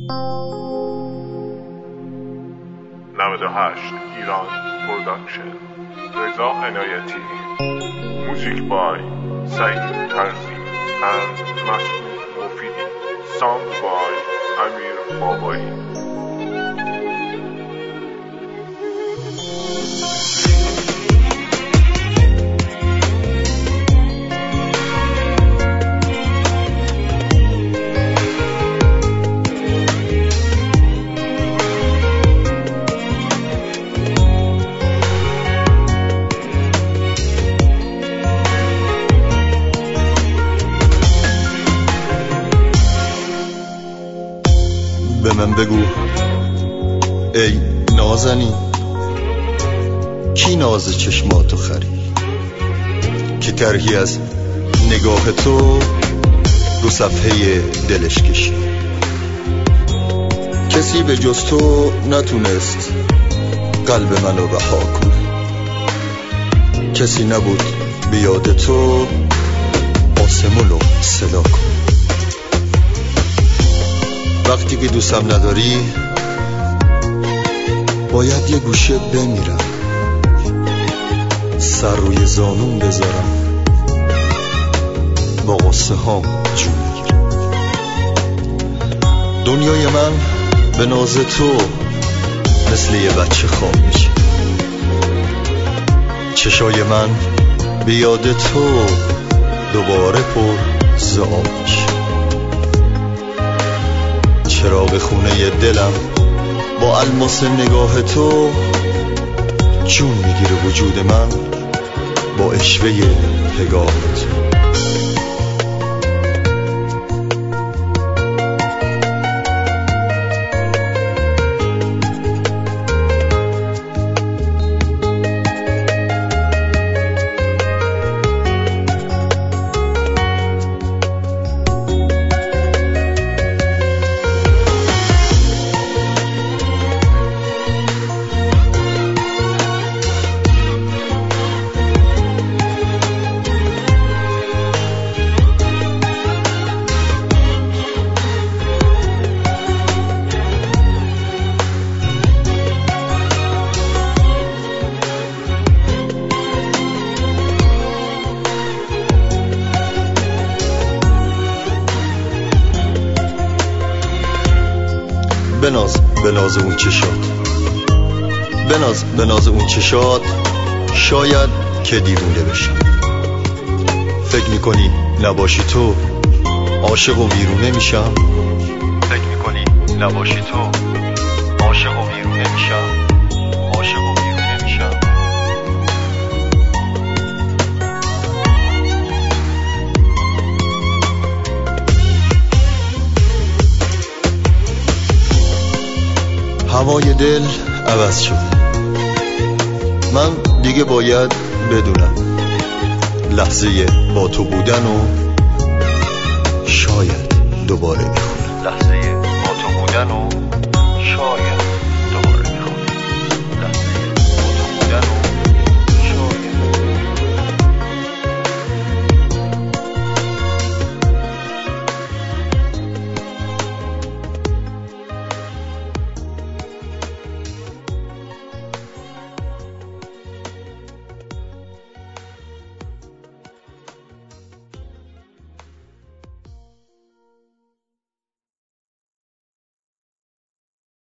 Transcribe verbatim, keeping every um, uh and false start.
نود و هشت ایران پروداکشن. رضا عنایتی. موزیک بای سعید ترزی and مسعود مفیدی. ساوند بای امیر بابایی. به من بگو ای نازنین، کی ناز چشماتو خرید که طرحی از نگاه تو رو صفحه دلش کشید؟ کسی به جز تو نتونست قلب منو رها کنه، کسی نبود به یاد تو آسمونو صدا کنه. وقتی که دوستم نداری باید یه گوشه بمیرم، سر روی زانون بذارم، با غصه هام جون میگیرم. دنیای من به ناز تو مثل یه بچه خواب میشه، چشای من به یاد تو دوباره پر ز آب میشه. چراغ خونه دلم با الماس نگاه تو جون میگیره وجود من با اشوه پگاه تو. بناز بناز اون چشات، بناز بناز اون چشات، شاید که دیوونه بشم. فکر میکنی نباشی تو عاشق و ویرونه میشم؟ فکر میکنی نباشی تو عاشق و ویرونه میشم؟ عاشق و ویرونه میشم. هوای دل عوض شد، من دیگه باید بدونم لحظه با تو بودن و شاید دوباره میخونم. لحظه با تو بودن و شاید